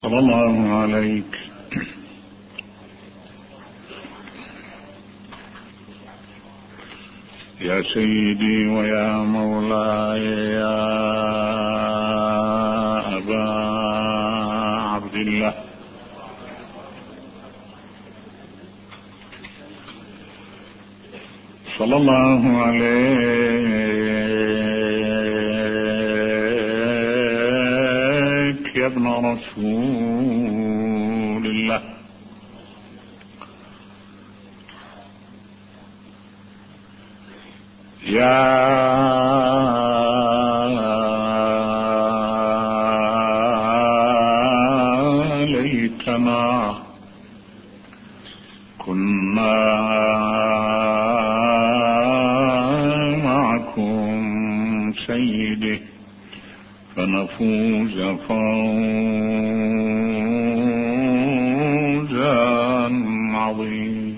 صلى الله عليك يا سيدي ويا مولاي يا أبا عبد الله، صلى الله عليك يا ابن رسول الله. يا ليتنا كنا معكم سيدي فنفوز فوزا عظيما.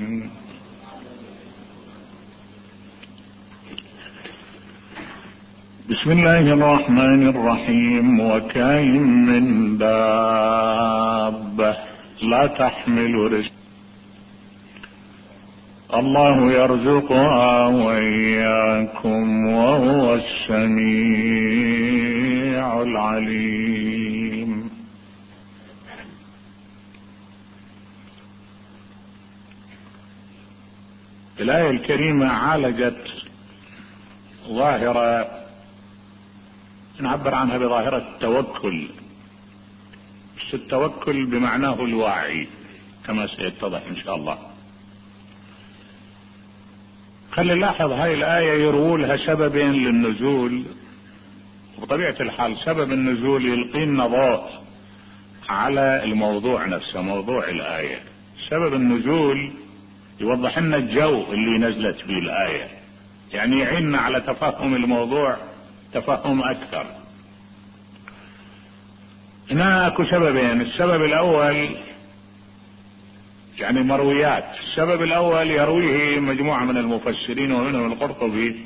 بسم الله الرحمن الرحيم. وكاين من دابة لا تحمل رزق الله يرزقها وإياكم وهو السميع العليم. الآية الكريمة عالجت ظاهرة نعبر عنها بظاهرة التوكل، بس التوكل بمعناه الواعي كما سيتضح إن شاء الله. خلي نلاحظ هاي الآية يرووا لها سببين للنزول، وبطبيعة الحال سبب النزول يلقينا ضوء على الموضوع نفسه، موضوع الآية. سبب النزول يوضح لنا الجو اللي نزلت به الآية، يعني يعيننا على تفهم الموضوع تفهم أكثر. هنا اكو سببين. السبب الأول يعني مرويات. السبب الأول يرويه مجموعة من المفسرين ومنهم القرطبي،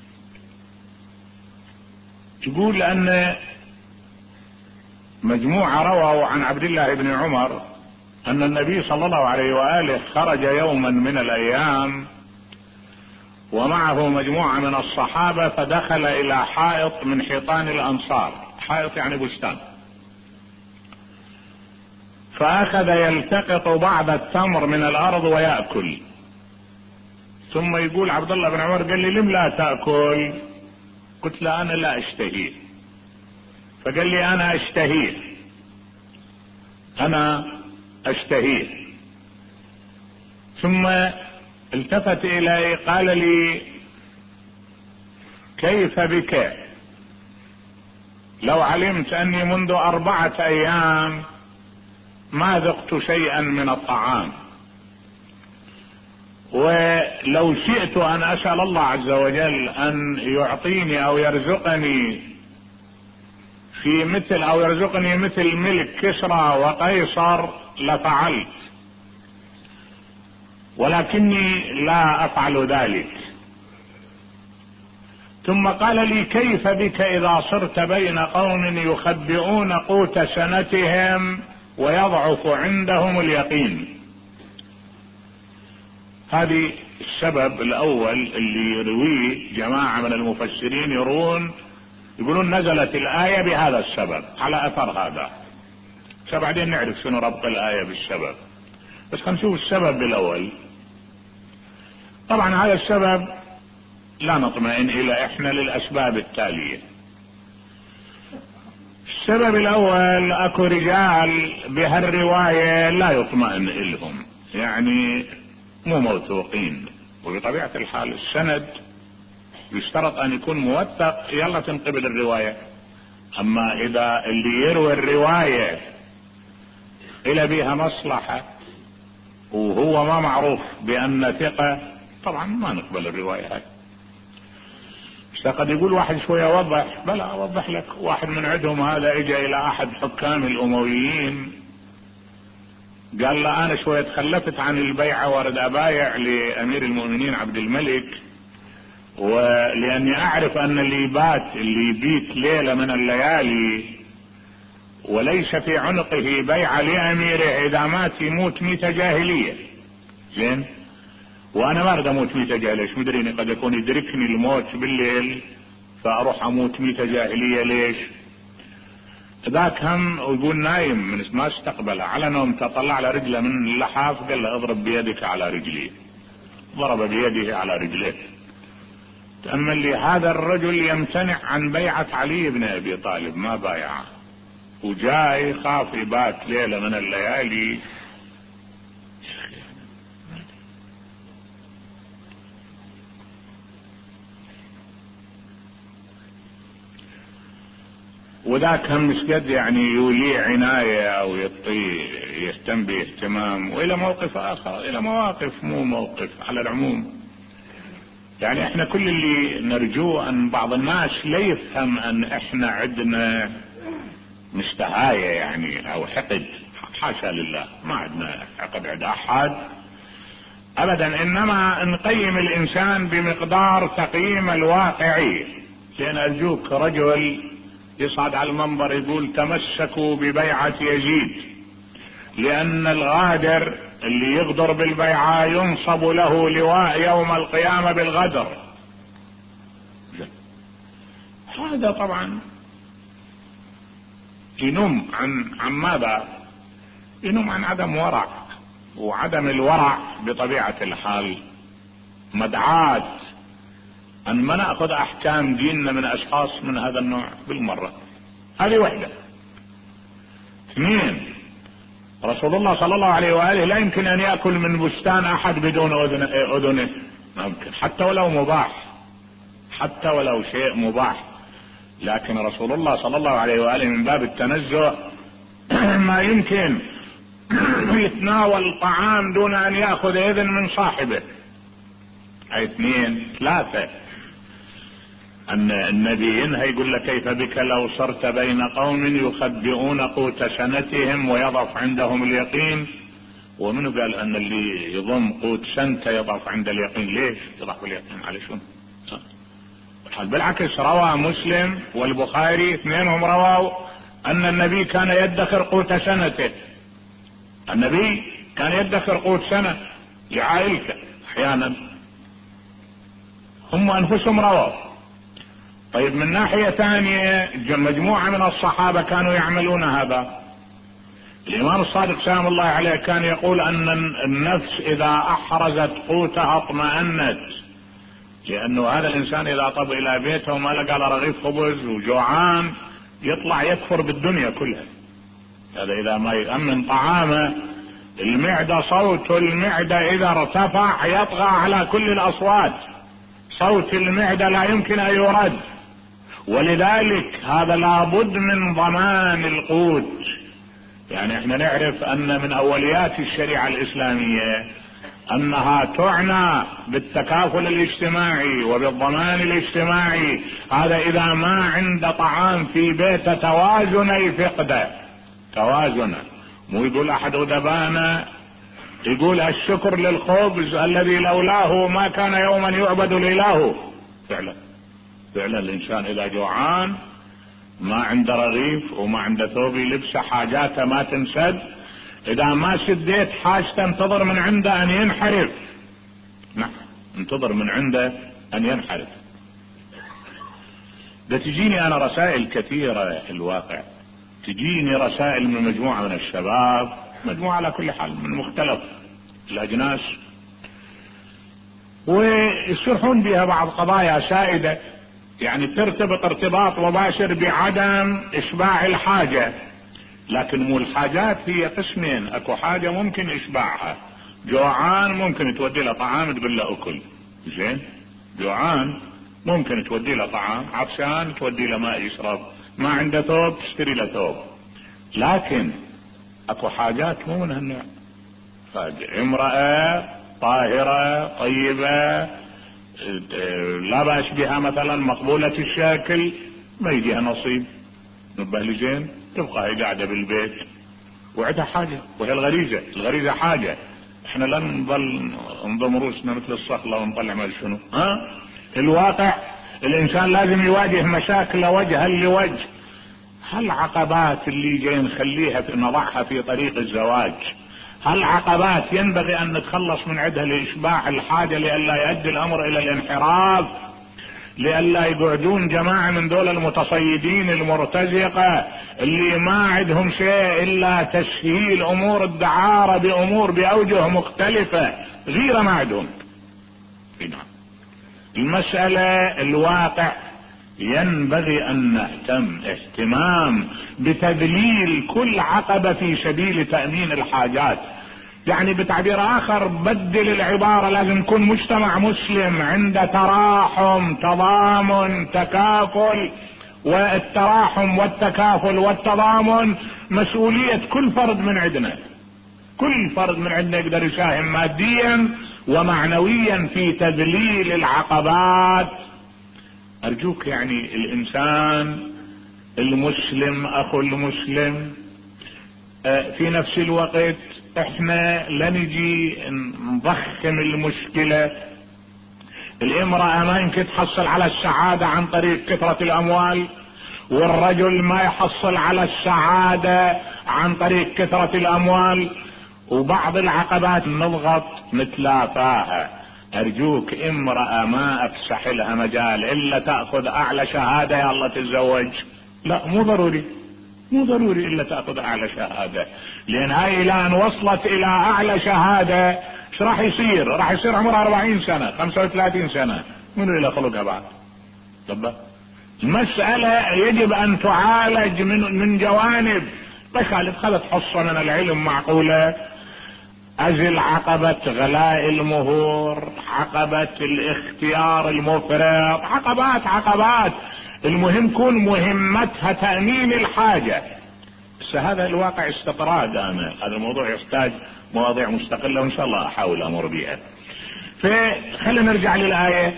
يقول أن مجموعة رووا عن عبد الله بن عمر أن النبي صلى الله عليه وآله خرج يوما من الأيام ومعه مجموعة من الصحابة، فدخل إلى حائط من حيطان الأنصار، حائط يعني بستان، فأخذ يلتقط بعض التمر من الأرض ويأكل. ثم يقول عبد الله بن عمر قال لي لم لا تأكل؟ قلت له أنا لا أشتهيه. فقال لي أنا أشتهيه، أنا أشتهيه. ثم التفت إلي قال لي كيف بك لو علمت أني منذ 4 أيام ما ذقت شيئا من الطعام، ولو شئت أن أسأل الله عز وجل أن يعطيني أو يرزقني في مثل أو يرزقني مثل ملك كسرى وقيصر لفعلت، ولكني لا أفعل ذلك. ثم قال لي كيف بك إذا صرت بين قوم يخبئون قوت سنتهم ويضعف عندهم اليقين. هذه السبب الأول اللي يرويه جماعة من المفسرين، يقولون نزلت الآية بهذا السبب على أثر هذا. بعدين نعرف شنو ربط الآية بالسبب، بس خلينا نشوف السبب الأول. طبعا هذا السبب لا نطمئن إلى إحنا للأسباب التالية. السبب الأول اكو رجال بهالرواية لا يطمئن إلهم، يعني مو موثوقين، وبطبيعة الحال السند يشترط أن يكون موثق يلا تنقبل الرواية. أما إذا اللي يروي الرواية إلى بها مصلحة وهو ما معروف بأن ثقة، طبعا ما نقبل الرواية هاي. قد يقول واحد شوية وضح، بلا أوضح لك. واحد من عندهم هذا اجى إلى أحد حكام الأمويين قال له أنا شوية تخلفت عن البيعة وارد أبايع لأمير المؤمنين عبد الملك، ولأني أعرف أن اللي يبيت ليلة من الليالي وليس في عنقه بيعة لأميره، إذا مات يموت ميتة جاهلية. زين، وأنا ما أريد أموت ميتة جاهلية، ايش مدريني قد يكون يدركني الموت بالليل فأروح أموت ميتة جاهلية. ليش؟ ذاك هم ويقول نايم من ما استقبله على نوم، تطلع على رجله من اللحاف قال له اضرب بيدك على رجلي، ضرب بيده على رجله. تأمل لي، هذا الرجل يمتنع عن بيعة علي بن أبي طالب، ما بايعه، وجاء يخاف يبات ليلة من الليالي. وذاك هم مسجد يعني يولي عناية او يهتم باهتمام. والى موقف اخر، الى مواقف مو موقف على العموم. يعني احنا كل اللي نرجوه ان بعض الناس لا يفهم ان احنا عندنا مشتهاية يعني او حقد، حاشا لله، ما عندنا حقد عند احد ابدا، انما نقيم الانسان بمقدار تقييم الواقعي. لان ارجوك رجل يصعد على المنبر يقول تمسكوا ببيعة يزيد، لأن الغادر اللي يغدر بالبيعة ينصب له لواء يوم القيامة بالغدر. هذا طبعا ينم عن ماذا؟ ينم عن عدم ورع، وعدم الورع بطبيعة الحال مدعاة أن ما نأخذ أحكام ديننا من أشخاص من هذا النوع بالمرة. هذه وحدة. اثنين، رسول الله صلى الله عليه وآله لا يمكن أن يأكل من بستان أحد بدون أذنه، ما يمكن، حتى ولو مباح، حتى ولو شيء مباح. لكن رسول الله صلى الله عليه وآله من باب التنزه ما يمكن يتناول طعام دون أن يأخذ إذن من صاحبه. اثنين. ثلاثة، أن النبي ينهى يقول لك كيف بك لو صرت بين قوم يخبئون قوت سنتهم ويضعف عندهم اليقين. ومنه قال أن اللي يضم قوت سنته يضعف عند اليقين؟ ليش يضعف اليقين؟ على شنو؟ بالعكس، روى مسلم والبخاري اثنينهم رووا أن النبي كان يدخر قوت سنته. النبي كان يدخر قوت سنة لعائلته أحيانا، هم أنفسهم رووا. طيب من ناحية ثانية مجموعة من الصحابة كانوا يعملون هذا. الإمام الصادق سلام الله عليه كان يقول أن النفس إذا أحرزت قوتها اطمأنت، لأنه هذا الإنسان إذا طب إلى بيته وما لقى على رغيف خبز وجوعان يطلع يكفر بالدنيا كلها. هذا إذا ما يأمن طعامه، المعدة صوت المعدة إذا ارتفع يطغى على كل الأصوات، صوت المعدة لا يمكن أن يرد. ولذلك هذا لابد من ضمان القوت. يعني احنا نعرف ان من اوليات الشريعة الاسلامية انها تعنى بالتكافل الاجتماعي وبالضمان الاجتماعي. هذا اذا ما عند طعام في بيت توازن يفقده، توازن. مو يقول احد ادبانا يقول الشكر للخبز الذي لولاه ما كان يوما يعبد الاله. فعلا فعلا الانسان اذا جوعان ما عنده رغيف وما عنده ثوب يلبس، حاجاته ما تنسد، اذا ما سديت حاجته انتظر من عنده ان ينحرف. نعم، انتظر من عنده ان ينحرف. ده تجيني انا رسائل كثيرة في الواقع، تجيني رسائل من مجموعة من الشباب، مجموعة على كل حال من مختلف الاجناس، ويصرحون بها بعض قضايا سائدة يعني ترتبط ارتباط مباشر بعدم اشباع الحاجة. لكن مو الحاجات هي قسمين، اكو حاجة ممكن اشباعها، جوعان ممكن تودي له طعام تقول له اكل، زين، جوعان ممكن تودي له طعام، عطشان تودي له ماء يشرب، ما عنده ثوب تشتري له ثوب. لكن اكو حاجات مو من هالنوع. امرأة طاهرة طيبة لا بأس بها مثلا مقبولة الشكل ما يجيها نصيب، نبه لي زين، تبقى هي قاعدة بالبيت وعندها حاجة، وهي الغريزة حاجة. احنا لن نظل نضم روسنا مثل الصخلة ونطلع ما شنو. الواقع الانسان لازم يواجه مشاكل وجها لوجه. هالعقبات اللي جاي نخليها نضعها في طريق الزواج، هالعقبات ينبغي ان نتخلص من عندها لاشباع الحاجة، لئلا يؤدي الامر الى الانحراف، لئلا يقعدون جماعة من دول المتصيدين المرتزقة اللي ما عندهم شيء الا تسهيل امور الدعارة بامور باوجه مختلفة، غير ما عندهم. المسألة الواقع ينبغي ان نهتم اهتمام بتذليل كل عقبة في سبيل تأمين الحاجات. يعني بتعبير اخر بدل العبارة، لازم نكون مجتمع مسلم عنده تراحم تضامن تكافل، والتراحم والتكافل والتضامن مسؤولية كل فرد من عندنا. كل فرد من عندنا يقدر يساهم ماديا ومعنويا في تذليل العقبات. ارجوك يعني الانسان المسلم اخو المسلم، في نفس الوقت احنا لا نجي نضخم المشكلة. الامرأة ما يمكن تحصل على السعادة عن طريق كثرة الاموال، والرجل ما يحصل على السعادة عن طريق كثرة الاموال، وبعض العقبات نضغط نتلافاها. ارجوك امرأة ما افسح لها مجال الا تأخذ اعلى شهادة يلا تتزوج، لا مو ضروري الا تأخذ اعلى شهادة، لان هاي الى ان وصلت الى اعلى شهادة ايش راح يصير؟ راح يصير عمرها 40 سنة 35 سنة، منو اللي خلقها بعد؟ طب المسألة يجب ان تعالج من جوانب. بخالف خذت حصة من العلم معقولة، ازل عقبة غلاء المهور، عقبة الاختيار المفرط، عقبات المهم كون مهمتها تأمين الحاجة. بس هذا الواقع استطراد، هذا الموضوع يحتاج مواضيع مستقلة وان شاء الله احاول امر بها. فخلينا نرجع للآية.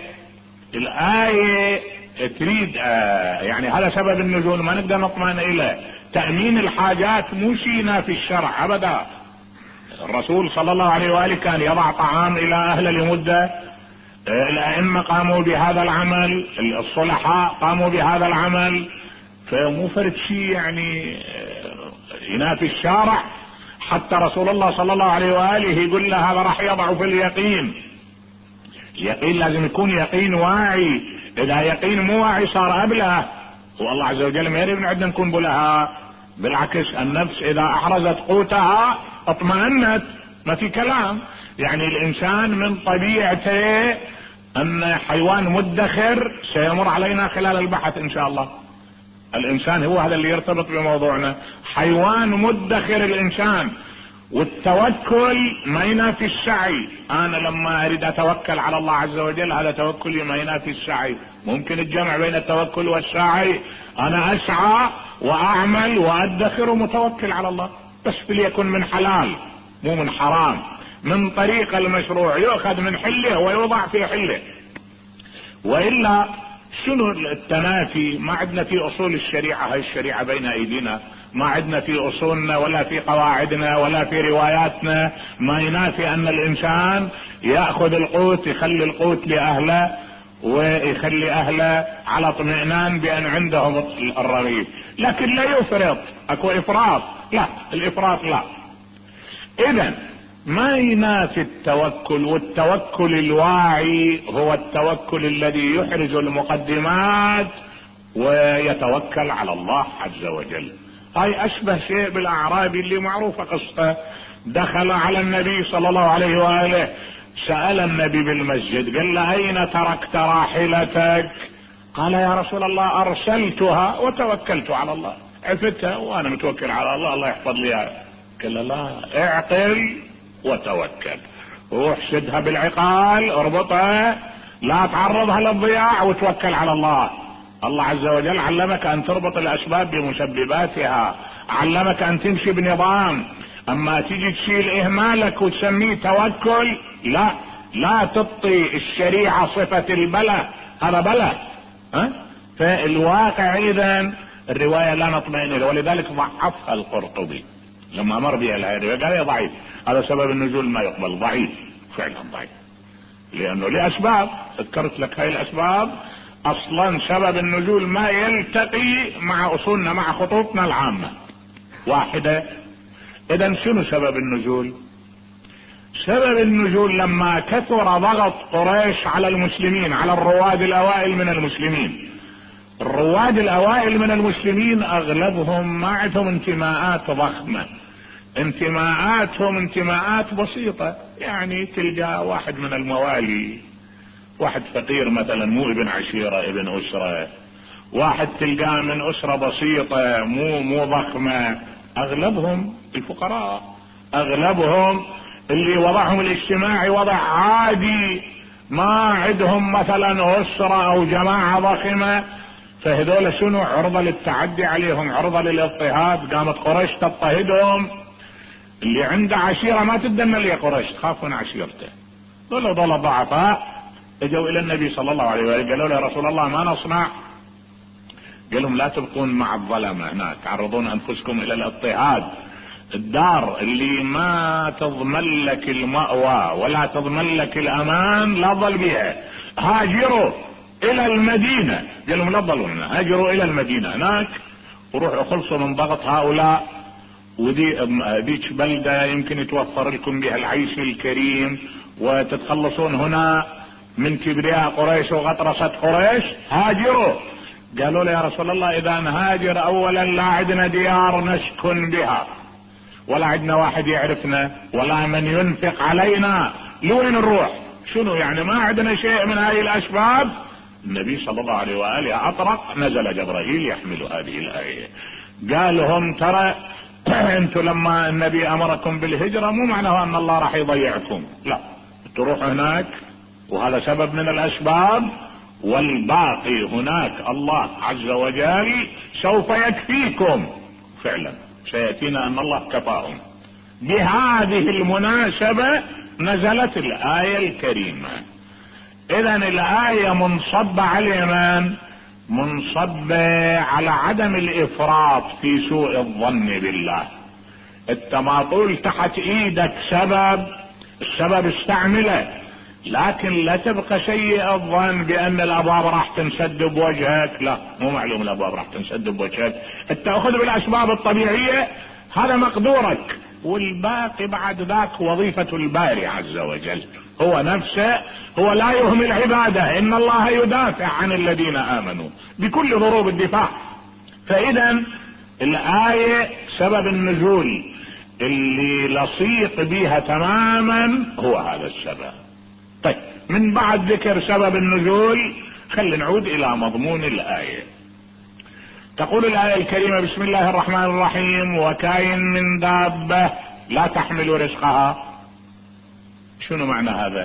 الآية تريد يعني هذا سبب النزول، ما نقدر نطمئن الى تأمين الحاجات مو شينا في الشرع ابدا. الرسول صلى الله عليه وآله كان يضع طعام الى اهله لمدة، الائمة قاموا بهذا العمل، الصلحاء قاموا بهذا العمل، فمو فرد شيء يعني ينافي الشارع. حتى رسول الله صلى الله عليه وآله يقول له هذا راح يضع في اليقين. اليقين لازم يكون يقين واعي، اذا يقين مو واعي صار ابله، والله عز وجل ما يريد عندنا نكون بلهاء. بالعكس النفس اذا احرزت قوتها اطمأنت، ما في كلام. يعني الانسان من طبيعته ان حيوان مدخر، سيمر علينا خلال البحث ان شاء الله. الانسان هو هذا اللي يرتبط بموضوعنا، حيوان مدخر الانسان. والتوكل ما ينافي السعي. انا لما اريد اتوكل على الله عز وجل هذا توكلي ما ينافي السعي. ممكن الجمع بين التوكل والسعي، انا اسعى واعمل وادخر ومتوكل على الله، بس فليكن من حلال مو من حرام، من طريق المشروع، يؤخذ من حله ويوضع في حله. والا شنو التنافي؟ ما عندنا في اصول الشريعة، هاي الشريعة بين ايدينا، ما عندنا في اصولنا ولا في قواعدنا ولا في رواياتنا ما ينافي ان الانسان يأخذ القوت، يخلي القوت لاهله ويخلي اهله على اطمئنان بان عندهم الرغيف، لكن لا يفرط. اكو افراط؟ لا، الافراط لا. اذا ما ينافي التوكل، والتوكل الواعي هو التوكل الذي يحرز المقدمات ويتوكل على الله عز وجل. هاي اشبه شيء بالاعرابي اللي معروفة قصته، دخل على النبي صلى الله عليه وآله، سأل النبي بالمسجد قال له اين تركت راحلتك؟ قال يا رسول الله ارسلتها وتوكلت على الله، عفتها وانا متوكل على الله، الله يحفظ لي. قال له لا، اعقل وتوكل، روح شدها بالعقال، اربطها، لا تعرضها للضياع وتوكل على الله. الله عز وجل علمك ان تربط الاسباب بمسبباتها، علمك ان تمشي بنظام. اما تيجي تشيل اهمالك وتسميه توكل، لا تعطي الشريعة صفة البلاء، هذا بلاء. فالواقع اذا الرواية لا نطمئن اليه، ولذلك ضعفها القرطبي لما مر بها الرواية، قال يا ضعيف، هذا سبب النزول ما يقبل، ضعيف فعلا ضعيف، لانه لاسباب ذكرت لك هاي الاسباب. اصلا سبب النزول ما يلتقي مع اصولنا، مع خطوطنا العامة واحدة. اذا شنو سبب النزول؟ سبب النزول لما كثر ضغط قريش على المسلمين، على الرواد الاوائل من المسلمين. الرواد الاوائل من المسلمين اغلبهم ما عندهم انتماءات ضخمة، انتماءاتهم انتماءات بسيطة. يعني تلقى واحد من الموالي، واحد فقير مثلا، مو ابن عشيرة، ابن اسرة، واحد تلقاه من اسرة بسيطة مو ضخمة. اغلبهم الفقراء، اغلبهم اللي وضعهم الاجتماعي وضع عادي، ما عندهم مثلا اسرة او جماعة ضخمة. فهذول شنو؟ عرضة للتعدي عليهم، عرضة للاضطهاد. قامت قريش تضطهدهم. اللي عنده عشيرة ما تدن لي قريش، تخاف من عشيرته. ظل ضعفاء اجوا الى النبي صلى الله عليه وسلم، قالوا له يا رسول الله ما نصنع؟ قال لهم لا تبقون مع الظلمة هناك، تعرضون انفسكم الى الاضطهاد. الدار اللي ما تضمن لك المأوى ولا تضمن لك الامان لا تظل بها، هاجروا الى المدينة. قال لهم لا تظلوا هنا، هاجروا الى المدينة هناك وروحوا خلصوا من ضغط هؤلاء، وديك بلدة يمكن يتوفر لكم بها العيش الكريم وتتخلصون هنا من كبرياء قريش وغطرسة قريش. هاجروا. قالوا له يا رسول الله اذا نهاجر اولا لا عندنا ديار نسكن بها، ولا عندنا واحد يعرفنا، ولا من ينفق علينا، لوين نروح؟ شنو يعني ما عندنا شيء من هذه الاسباب؟ النبي صلى الله عليه وآله اطرق، نزل جبرائيل يحمل هذه الآية. قال لهم ترى انتوا لما النبي امركم بالهجرة مو معناه ان الله راح يضيعكم، لا، تروحوا هناك وهذا سبب من الاسباب، والباقي هناك الله عز وجل سوف يكفيكم. فعلا سيأتينا ان الله كفاهم. بهذه المناسبة نزلت الآية الكريمة. اذا الآية منصبة على من؟ منصبة على عدم الافراط في سوء الظن بالله. انت ما طول تحت ايدك السبب استعمله، لكن لا تبقى سيء الظن بان الابواب راح تنسد بوجهك. لا، مو معلوم الابواب راح تنسد بوجهك. انت اخذ بالاسباب الطبيعية، هذا مقدورك، والباقي بعد ذاك وظيفة الباري عز وجل. هو نفسه هو لا يهمل عباده، ان الله يدافع عن الذين امنوا بكل ضروب الدفاع. فاذا الآية سبب النزول اللي لصيق بها تماما هو هذا السبب. طيب، من بعد ذكر سبب النزول خلينا نعود الى مضمون الآية. تقول الآية الكريمة بسم الله الرحمن الرحيم: وكاين من دابة لا تحمل رزقها. شنو معنى هذا؟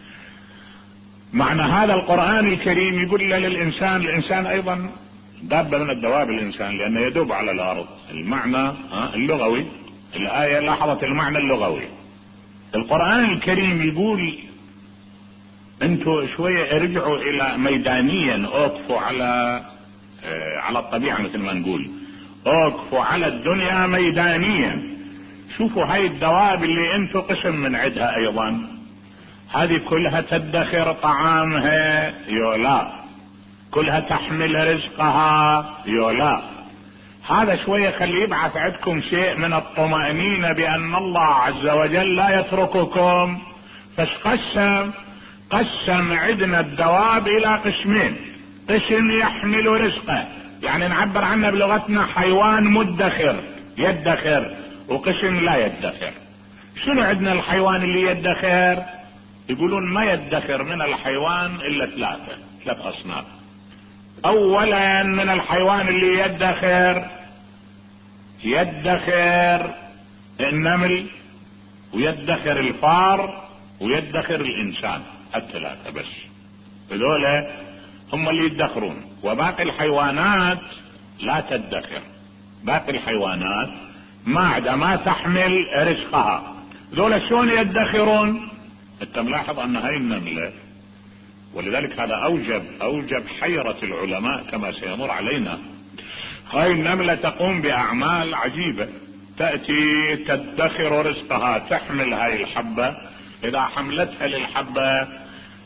معنى هذا القرآن الكريم يقول الإنسان أيضا دابة من الدواب، الإنسان لأنه يدوب على الأرض. المعنى اللغوي، الآية لاحظت المعنى اللغوي. القرآن الكريم يقول انتوا شوية ارجعوا الى ميدانيا، اوقفوا على الطبيعة، مثل ما نقول اوقفوا على الدنيا ميدانيا. شوفوا هاي الدواب اللي انتوا قسم من عدها ايضا، هذه كلها تدخر طعامها يولا، كلها تحمل رزقها يولا. هذا شوية خلي يبعث عندكم شيء من الطمأنينة بان الله عز وجل لا يترككم. قسم عندنا الدواب الى قسمين: قسم يحمل رزقه، يعني نعبر عنه بلغتنا حيوان مدخر يدخر، وقسم لا يدخر. شنو عندنا الحيوان اللي يدخر؟ يقولون ما يدخر من الحيوان الا ثلاث اصناف. اولا من الحيوان اللي يدخر النمل، ويدخر الفار، ويدخر الانسان، الثلاثة بس. هذول هم اللي يدخرون، وباقي الحيوانات لا تدخر. باقي الحيوانات ما تحمل رزقها. ذولا شلون يدخرون؟ انت ملاحظ ان هاي النملة، ولذلك هذا اوجب حيرة العلماء كما سيمر علينا. هاي النملة تقوم باعمال عجيبة، تأتي تدخر رزقها، تحمل هاي الحبة، اذا حملتها للحبة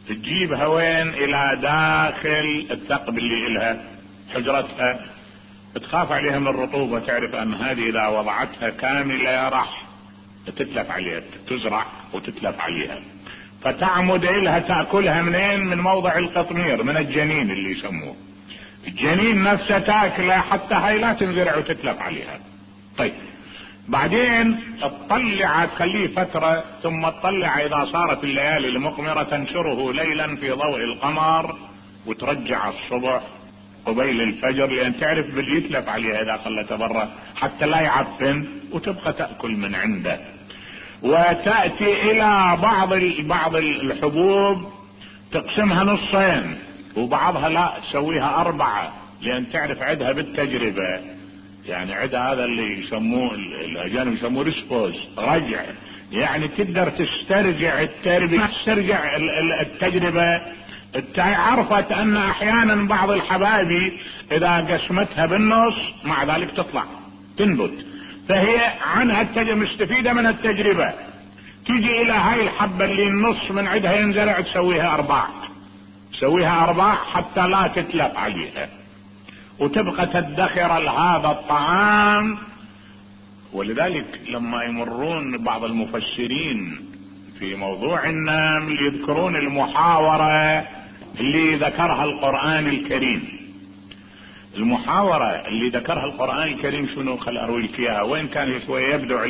تجيبها وين؟ الى داخل الثقب اللي الها حجرتها، تخاف عليها من الرطوبة، تعرف ان هذه اذا وضعتها كاملة راح تتلف عليها، تزرع وتتلف عليها، فتعمد الها تأكلها منين؟ من موضع القطمير، من الجنين اللي يسموه الجنين نفسه، تاكله حتى هاي لا تنزرع وتتلف عليها. طيب بعدين تطلع، تخليه فترة، ثم تطلع اذا صارت الليالي المقمرة تنشره ليلا في ضوء القمر، وترجع الصبح قبيل الفجر، لان تعرف بدي يتلف عليها اذا خلتها برا حتى لا يعفن، وتبقى تأكل من عنده. وتأتي الى بعض الحبوب تقسمها نصين، وبعضها لا تسويها 4، لان تعرف عدها بالتجربة، يعني عدها هذا اللي يسموه الاجانب يسموه ريسبوز، رجع، يعني تقدر تسترجع التربية، تسترجع التجربة. عرفت ان احيانا بعض الحبايب اذا قسمتها بالنص مع ذلك تطلع تنبت، فهي عنها مستفيدة من التجربة. تيجي الى هاي الحبة اللي النص من عندها ينزرع تسويها 4، تسويها 4 حتى لا تتلف عليها، وتبقى تدخر هذا الطعام. ولذلك لما يمرون بعض المفسرين في موضوع النمل يذكرون المحاورة اللي ذكرها القرآن الكريم. المحاورة اللي ذكرها القرآن الكريم شنو؟ خل اروي لك اياها، وين كان شوية يبدو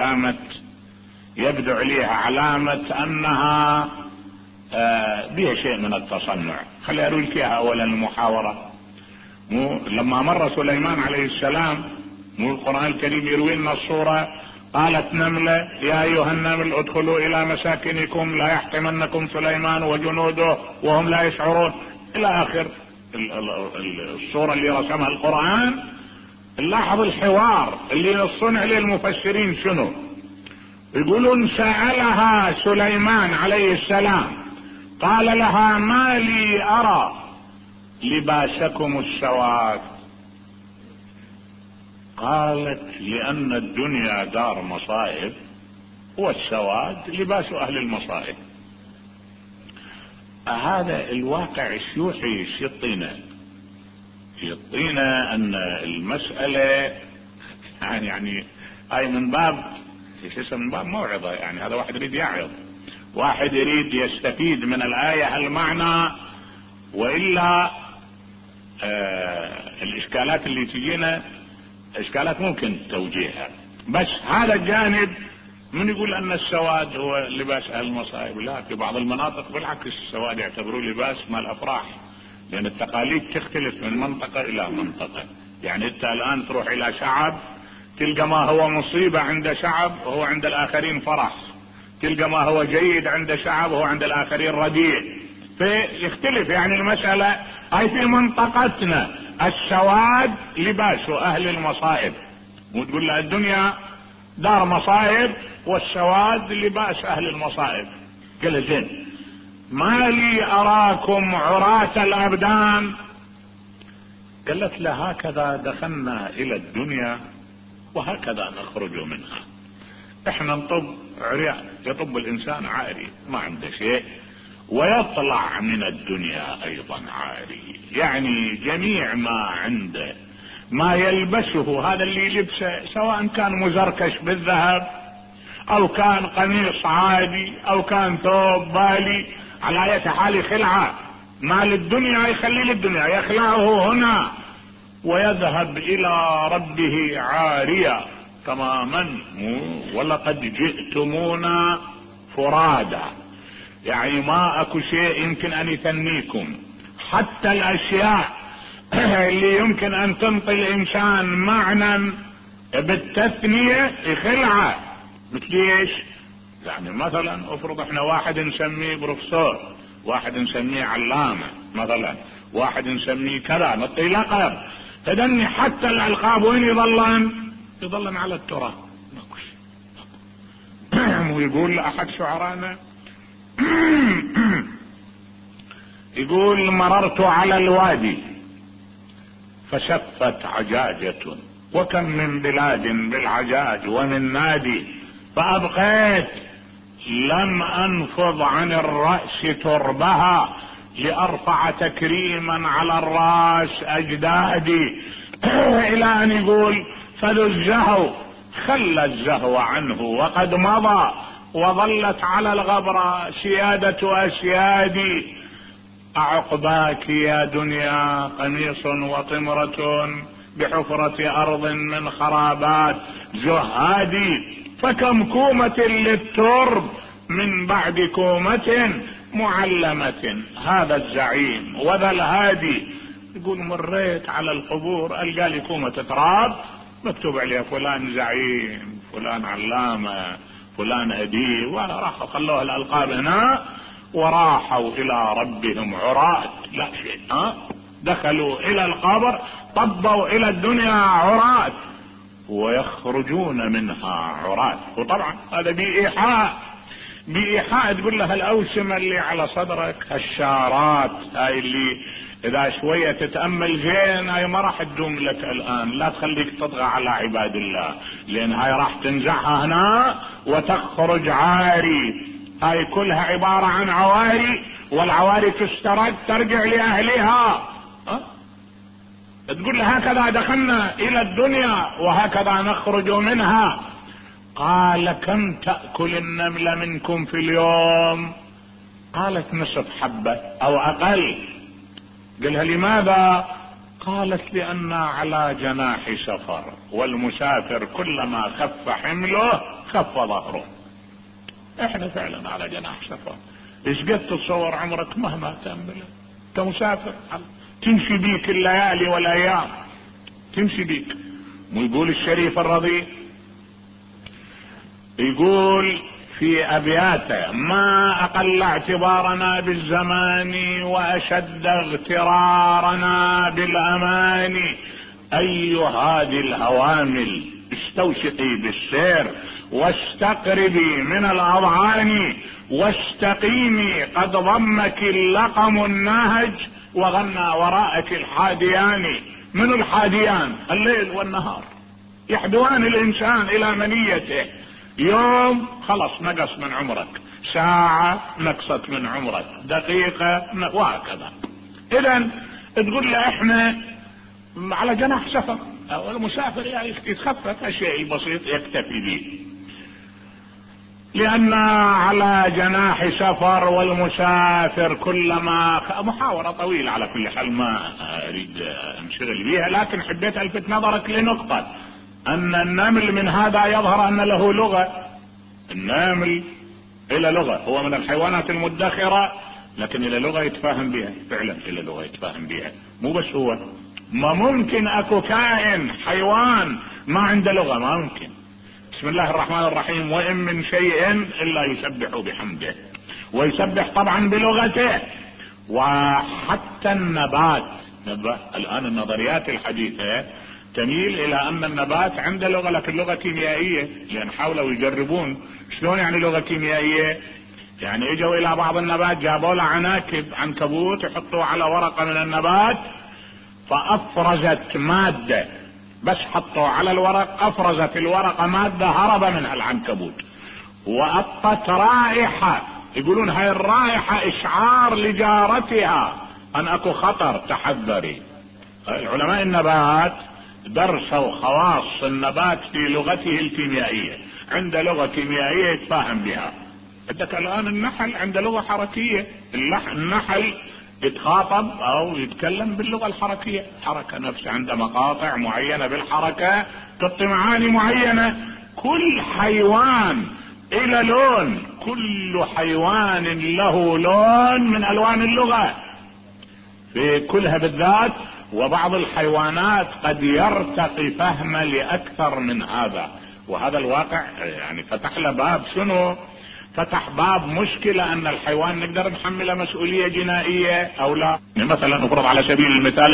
عليها علامة انها بها شيء من التصنع. خلي اروي لك اياها. اولا المحاورة لما مر سليمان عليه السلام، القرآن الكريم يروي لنا الصورة، قالت نملة يا ايها النمل ادخلوا الى مساكنكم لا يحطمنكم سليمان وجنوده وهم لا يشعرون، الى اخر الصورة اللي رسمها القرآن. نلاحظ الحوار اللي يصنع للمفسرين شنو يقولون. سألها سليمان عليه السلام قال لها ما لي ارى لباسكم السواد؟ قالت لان الدنيا دار مصائب والسواد لباس اهل المصائب. هذا الواقع الشيوعي يعطينا ان المسألة يعني هاي من باب من باب موعظة، يعني هذا واحد يريد يعظ، واحد يريد يستفيد من الآية المعنى، وإلا الإشكالات اللي تجينا إشكالات ممكن توجيهها. بس هذا الجانب من يقول أن السواد هو لباس أهل المصائب، لا، في بعض المناطق بالعكس السواد يعتبروه لباس مال الأفراح، لأن التقاليد تختلف من منطقة إلى منطقة. يعني أنت الآن تروح إلى شعب تلقى ما هو مصيبة عند شعب وهو عند الآخرين فرح، تلقى ما هو جيد عند شعب وهو عند الآخرين رديء، فيختلف. يعني المسألة هاي في منطقتنا السواد لباس أهل المصائب، وتقول له الدنيا دار مصائب والسواد لباس أهل المصائب. قال زين ما لي أراكم عراة الأبدان؟ قالت له هكذا دخلنا إلى الدنيا وهكذا نخرج منها. احنا نطب عريان، يطب الإنسان عاري ما عنده شيء، ويطلع من الدنيا أيضا عاري، يعني جميع ما عنده ما يلبسه هذا اللي يلبسه، سواء كان مزركش بالذهب أو كان قميص عادي أو كان ثوب بالي، على أي حال خلعة مال الدنيا يخلي للدنيا، يخلعه هنا ويذهب إلى ربه عاريا تماما. ولقد جئتمونا فرادا، يعني ما اكو شيء يمكن ان يثنيكم، حتى الاشياء اللي يمكن ان تنطي الانسان معنى بالتثنية يخلعها. مثل ايش؟ يعني مثلا افرض احنا واحد نسميه بروفيسور، واحد نسميه علامة مثلا، واحد نسميه كذا، نعطيه لقب، تدني حتى الالقاب وين يظلن على التراب. ويقول احد شعرانا يقول مررت على الوادي فشفت عجاجة، وكم من بلاد بالعجاج ومن نادي، فابقيت لم انفض عن الرأس تربها لارفع تكريما على الراس اجدادي الى ان يقول فذو الزهو خلى الزهو عنه وقد مضى وظلت على الغبرة سيادة اسيادي. اعقباك يا دنيا قميص وطمرة بحفرة ارض من خرابات زهادي، فكم كومة للترب من بعد كومة معلمة. هذا الزعيم وذا الهادي يقول مريت على القبور القى لي كومة تراب مكتوب عليها فلان زعيم فلان علامة فلان اديب، وراحوا خلوها الالقاب هنا وراحوا الى ربهم عراة لا شيء. دخلوا الى القبر طبوا الى الدنيا عراة ويخرجون منها عراة. وطبعا هذا بإيحاء تقول لها الاوسمة اللي على صدرك هالشارات هاي اللي اذا شوية تتأمل زين هاي ما راح تدوم لك الان، لا تخليك تطغى على عباد الله، لان هاي راح تنزعها هنا وتخرج عاري. هاي كلها عبارة عن عواري، والعواري تسترد ترجع لأهلها. تقول هكذا دخلنا إلى الدنيا وهكذا نخرج منها. قال كم تأكل النملة منكم في اليوم؟ قالت نصف حبة أو أقل. قالها لماذا؟ قالت لأن على جناح سفر، والمسافر كلما خف حمله خف ظهره. احنا فعلا على جناح سفر. ايش قد تتصور عمرك مهما تأمله انت مسافر تمشي بيك الليالي والايام تمشي بيك. ويقول الشريف الرضي يقول في ابياته ما اقل اعتبارنا بالزمان واشد اغترارنا بالامان، اي هذه الهوامل استوشقي بالسير واستقربي من الاضعان واستقيمي قد ضمك اللقم النهج وغنى وراءك الحاديان. من الحاديان؟ الليل والنهار يحدوان الانسان الى منيته. يوم خلص نقص من عمرك، ساعة نقصت من عمرك، دقيقة وهكذا. اذا تقول له احنا على جناح سفر، والمسافر يتخفف الشيء البسيط يكتفي به، لأن على جناح سفر والمسافر كلما محاورة طويلة على كل حال ما أريد أنشغل بها، لكن حبيت ألفت نظرك لنقطة أن النمل من هذا يظهر أن له لغة. النمل إلى لغة، هو من الحيوانات المدخرة لكن إلى لغة يتفاهم بها، فعلا إلى لغة يتفاهم بها. مو بس هو، ما ممكن أكو كائن حيوان ما عنده لغة، ما ممكن. بسم الله الرحمن الرحيم وإن من شيء إلا يسبح بحمده، ويسبح طبعا بلغته. وحتى النبات الآن النظريات الحديثة تميل إلى أن النبات عنده لغة، لكن لغة كيميائية، لأن حاولوا يجربون شلون يعني لغة كيميائية. يعني اجوا إلى بعض النبات جابوا له عنكبوت يحطوه على ورقة من النبات فأفرزت مادة، بس حطوا على الورق أفرزت الورقة مادة هرب منها العنكبوت، وأطت رائحة، يقولون هاي الرائحة إشعار لجارتها أن أكو خطر تحذري. علماء النبات درسوا خواص النبات في لغته الكيميائية، عنده لغة كيميائية يتفاهم بها. عندك الآن النحل عنده لغة حركية، النحل يتخاطب او يتكلم باللغة الحركية، حركة نفس عنده مقاطع معينة بالحركة تعطي معاني معينة. كل حيوان الى لون، كل حيوان له لون من الوان اللغة في كلها بالذات. وبعض الحيوانات قد يرتقي فهم لأكثر من هذا، وهذا الواقع يعني فتح له باب شنو؟ فتح باب مشكلة ان الحيوان نقدر نحمله مسؤولية جنائية او لا. مثلا نفرض على سبيل المثال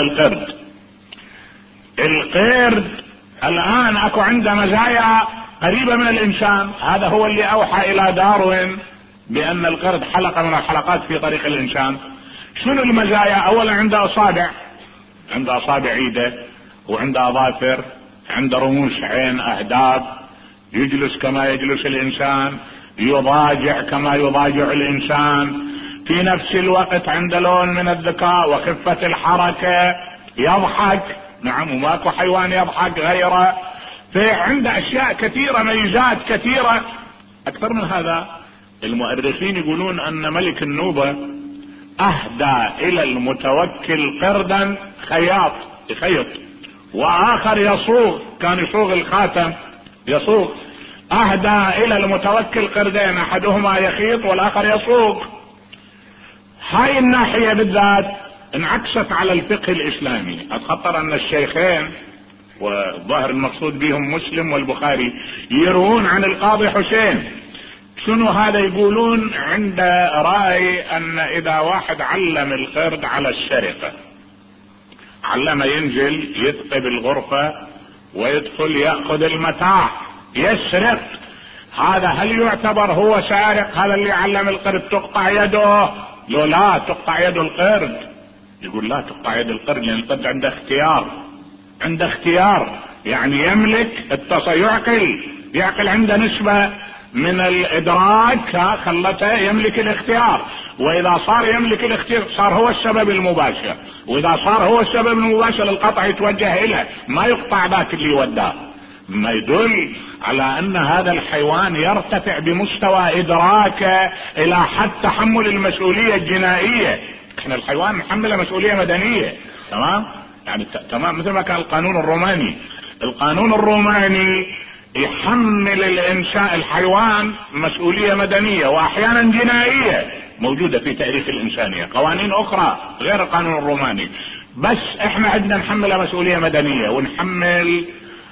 القرد الان اكو عنده مزايا قريبة من الانسان، هذا هو اللي اوحى الى داروين بان القرد حلقة من الحلقات في طريق الانسان. شنو المزايا؟ اولا عنده اصابع، عنده اصابع ايده، وعنده اظافر، عنده رموش عين، اهداب، يجلس كما يجلس الانسان، يضاجع كما يضاجع الانسان، في نفس الوقت عنده لون من الذكاء وخفة الحركة، يضحك، نعم، وماكو حيوان يضحك غيره، فعنده اشياء كثيرة، ميزات كثيرة. اكثر من هذا، المؤرخين يقولون ان ملك النوبة اهدى الى المتوكل قردا خياط يخيط، واخر يصوغ، كان يصوغ الخاتم، يصوغ، اهدى الى المتوكل قردين، احدهما يخيط والاخر يصوغ. هاي الناحية بالذات انعكست على الفقه الاسلامي. اتخطر ان الشيخين، والظاهر المقصود بهم مسلم والبخاري، يروون عن القاضي حسين. شنو هذا؟ يقولون عند رأي ان اذا واحد علم القرد على السرقة، علمه ينزل يثقب الغرفة ويدخل يأخذ المتاع يسرق، هذا هل يعتبر هو سارق؟ هذا اللي علم القرد تقطع يده؟ لو لا تقطع يد القرد. يقول لا تقطع يد القرد، لان القرد عنده اختيار، عنده اختيار، يعني يملك يعقل عنده نسبة من الادراك خلته يملك الاختيار، واذا صار يملك الاختيار صار هو السبب المباشر، واذا صار هو السبب المباشر القطع يتوجه اليه، ما يقطع ذاك اللي وداه. ما يدل على ان هذا الحيوان يرتفع بمستوى ادراكه الى حد تحمل المسؤولية الجنائية. احنا الحيوان نحمله مسؤولية مدنية، تمام؟ يعني تمام، مثل ما كان القانون الروماني يحمل الانسان الحيوان مسؤولية مدنية واحيانا جنائية، موجودة في تاريخ الانسانية، قوانين اخرى غير القانون الروماني، بس احنا عندنا نحملها مسؤولية مدنية، ونحمل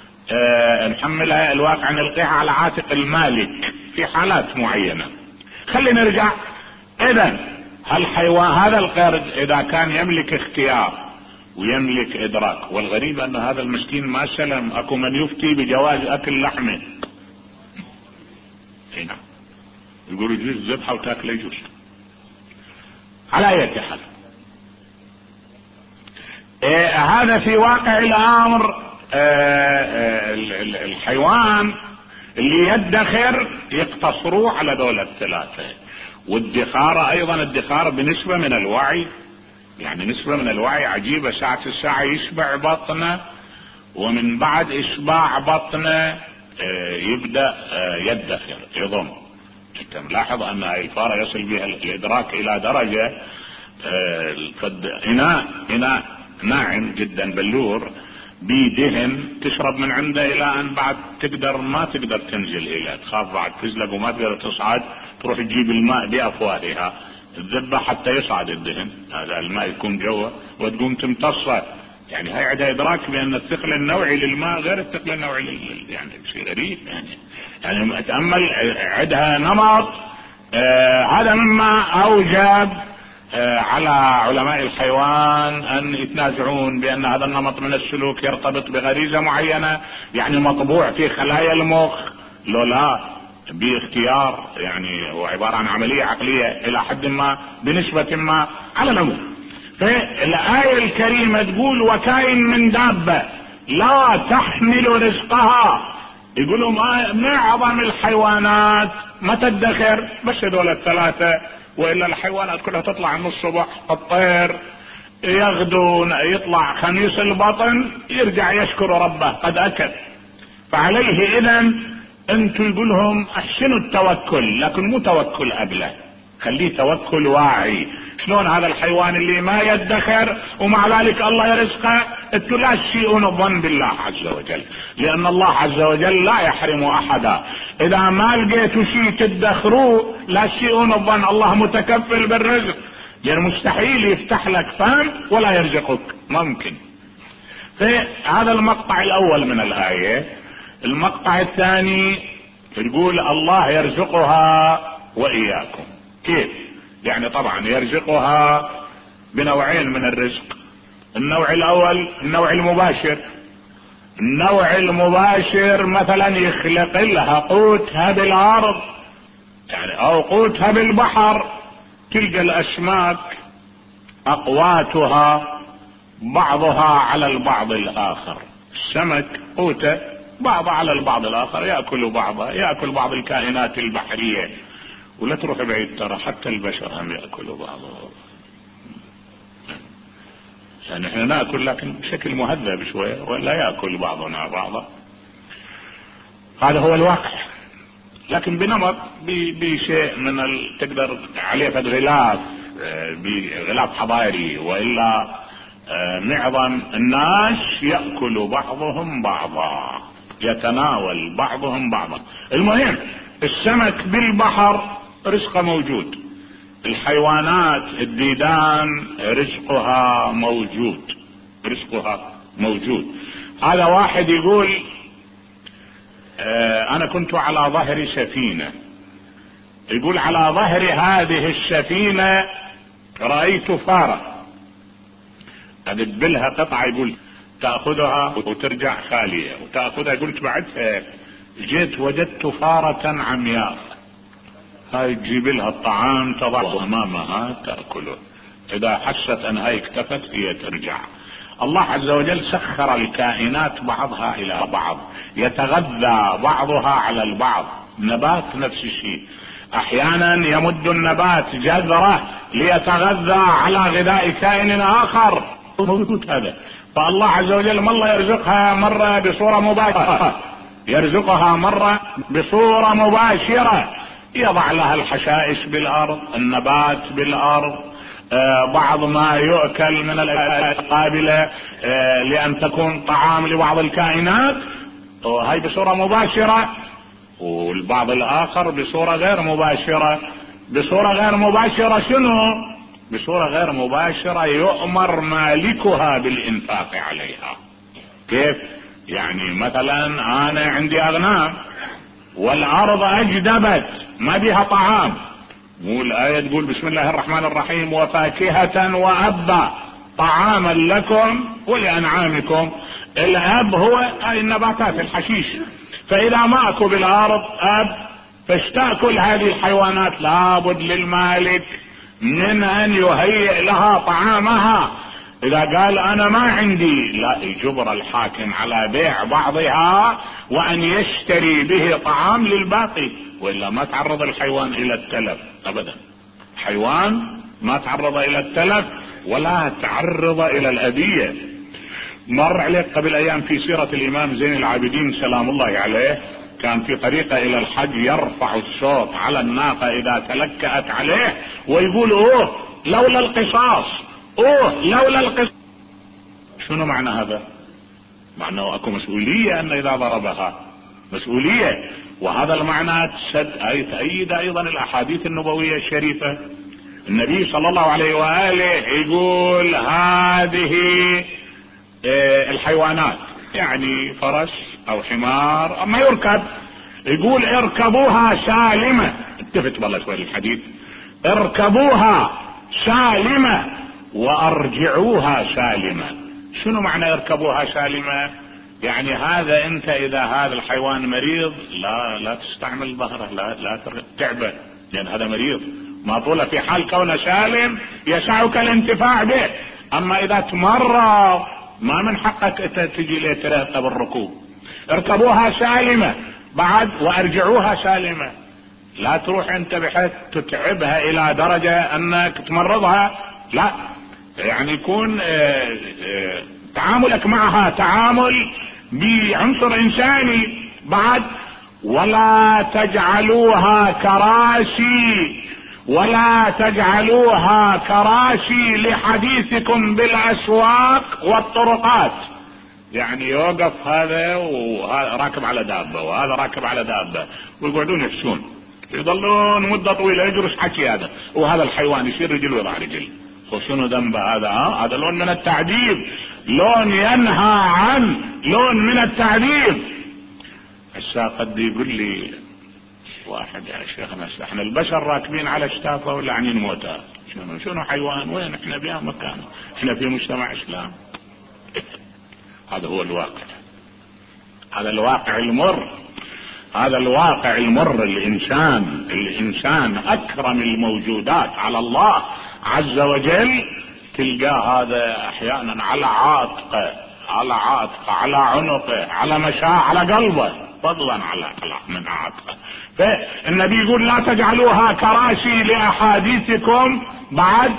الواقع نلقيها على عاتق المالك في حالات معينة. خلينا نرجع. اذا الحيوان هذا القرد اذا كان يملك اختيار ويملك ادراك، والغريب ان هذا المسكين ما سلم، اكو من يفتي بجواز اكل لحمه، هنا يقولوا يجوز ذبحه وتاكل يجوز. على اي حال، هذا في واقع الامر. الحيوان اللي يدخر يقتصروا على دولة الثلاثة، والدخار ايضا الدخار بنسبة من الوعي، يعني نسبة من الوعي عجيبة، ساعة الساعة يشبع بطنه، ومن بعد اشباع بطنه يبدأ يدخر يضم. انت ملاحظ ان الفارة يصل بها الادراك الى درجة قد اناء ناعم جدا بلور بيدهن تشرب من عنده الى ان بعد ما تقدر تنزل اليه، تخاف بعد تزلق وما تقدر تصعد، تروح تجيب الماء بافواهها الذبة حتى يصعد الدهن، هذا الماء يكون جوا وتقوم تمتصه. يعني هاي عندها ادراك بان الثقل النوعي للماء غير الثقل النوعي يعني شيء غريب. يعني اتامل عندها نمط. هذا مما اوجب على علماء الحيوان ان يتنازعون بان هذا النمط من السلوك يرتبط بغريزة معينة، يعني مطبوع في خلايا المخ، لو لا باختيار، يعني هو عبارة عن عملية عقلية الى حد ما بنسبة ما على العموم. فالآية الكريمة تقول وكائن من دابة لا تحمل رزقها، يقولوا معظم الحيوانات ما تدخر، بس هذول الثلاثة، وإلا الحيوانات كلها تطلع من الصبح، الطير يغدون، يطلع خميس البطن يرجع يشكر ربه قد أكل. فعليه إذن انتوا يقولهم احسنوا التوكل، لكن مو توكل أبله، خليه توكل واعي. شلون هذا الحيوان اللي ما يدخر ومع ذلك الله يرزقه؟ انتوا لا تسيئون الظن بالله عز وجل، لان الله عز وجل لا يحرم احدا. اذا ما لقيتوا شيء تدخروه لا تسيئون الظن، الله متكفل بالرزق، يعني مستحيل يفتح لك فم ولا يرزقك، ممكن. فهذا المقطع الاول من الآية. المقطع الثاني يقول الله يرزقها واياكم. كيف؟ يعني طبعا يرزقها بنوعين من الرزق. النوع الاول النوع المباشر. النوع المباشر مثلا يخلق لها قوتها بالارض، يعني او قوتها بالبحر. تلقى الاسماك اقواتها بعضها على البعض الاخر. السمك قوته بعض على البعض الآخر، يأكل بعضها، يأكل بعض الكائنات البحرية. ولا تروح بعيد، ترى حتى البشر هم يأكلوا بعضهم. يعني احنا نأكل لكن بشكل مهذب شوية، ولا يأكل بعضنا بعضا. هذا هو الواقع، لكن بنمط بشيء من تقدر عليه فد غلاف، بغلاف حضاري، وإلا معظم الناس يأكل بعضهم بعضا، يتناول بعضهم بعضا. المهم السمك بالبحر رزقه موجود، الحيوانات الديدان رزقها موجود، رزقها موجود. هذا واحد يقول انا كنت على ظهر سفينة، يقول على ظهر هذه السفينة رأيت فارة أدبلها قطعة، يقول تأخذها وترجع خالية، وتأخذها. قلت بعدها جيت وجدت فارة عمياء، هاي تجيب لها الطعام تضعه امامها تأكله، اذا حست ان هاي اكتفت هي ترجع. الله عز وجل سخر الكائنات بعضها الى بعض، يتغذى بعضها على البعض. نبات نفس الشيء، احيانا يمد النبات جذره ليتغذى على غذاء كائن اخر، موجود هذا. فالله عز وجل ما الله يرزقها مرة بصورة مباشرة، يرزقها مرة بصورة مباشرة، يضع لها الحشائش بالارض، النبات بالارض، بعض ما يؤكل من القابلة لان تكون طعام لبعض الكائنات، وهي بصورة مباشرة، والبعض الاخر بصورة غير مباشرة. بصورة غير مباشرة شنو؟ بصورة غير مباشرة يؤمر مالكها بالانفاق عليها. كيف؟ يعني مثلا انا عندي اغنام والارض اجدبت ما بها طعام، مو الآية تقول بسم الله الرحمن الرحيم وفاكهة وأبا طعاما لكم ولأنعامكم. الأب هو النباتات الحشيش، فإذا ما أكو بالأرض أب فاشتأكل هذه الحيوانات، لابد للمالك من أن يهيئ لها طعامها. إذا قال أنا ما عندي، لا، يجبر الحاكم على بيع بعضها وأن يشتري به طعام للباقي، وإلا ما تعرض الحيوان إلى التلف أبدا. حيوان ما تعرض إلى التلف ولا تعرض إلى الأذية. مر عليك قبل أيام في سيرة الإمام زين العابدين سلام الله عليه، كان في طريقه إلى الحج يرفع الصوت على الناقة إذا تلكأت عليه ويقول أوه لولا القصاص، أوه لولا القصاص. شنو معنى هذا؟ معناه أكو مسؤولية أن إذا ضربها مسؤولية، وهذا المعنى تأيد أيضا الأحاديث النبوية الشريفة. النبي صلى الله عليه وآله يقول هذه الحيوانات، يعني فرس أو حمار أما يركب، يقول اركبوها سالمة. التفت بالله شوي الحديث، اركبوها سالمة وارجعوها سالمة. شنو معنى اركبوها سالمة؟ يعني هذا انت اذا هذا الحيوان مريض لا تستعمل ظهره، لا تعبه، لان هذا مريض. ما طول في حال كونه سالم يسعك الانتفاع به، اما اذا تمرض ما من حقك تجي ليه ترهقه بالركوب. اركبوها سالمة بعد وارجعوها سالمة، لا تروح انت بحيث تتعبها الى درجة انك تمرضها، لا، يعني يكون تعاملك معها تعامل بعنصر انساني. بعد ولا تجعلوها كراسي، ولا تجعلوها كراسي لحديثكم بالاسواق والطرقات. يعني يوقف هذا وهذا راكب على دابة وهذا راكب على دابة ويقعدون يفسون، يضلون مدة طويلة يجرس حكي هذا، وهذا الحيوان يصير رجل ويضع رجل. وشنو ذنبه هذا؟ هذا لون من التعذيب، لون ينهى عن لون من التعذيب. هسه قد يقول لي واحد يا شيخنا احنا البشر راكبين على اشتافه ولا عنين موتى، شنو حيوان؟ وين احنا بها مكانه؟ احنا في مجتمع اسلام. هذا هو الواقع، هذا الواقع المر، هذا الواقع المر. الانسان اكرم الموجودات على الله عز وجل، تلقاه هذا احيانا على عاتقه على عاتقه، على عنقه، على مشاة، على قلبه، فضلا على من عاتقه. فالنبي يقول لا تجعلوها كراسي لاحاديثكم. بعد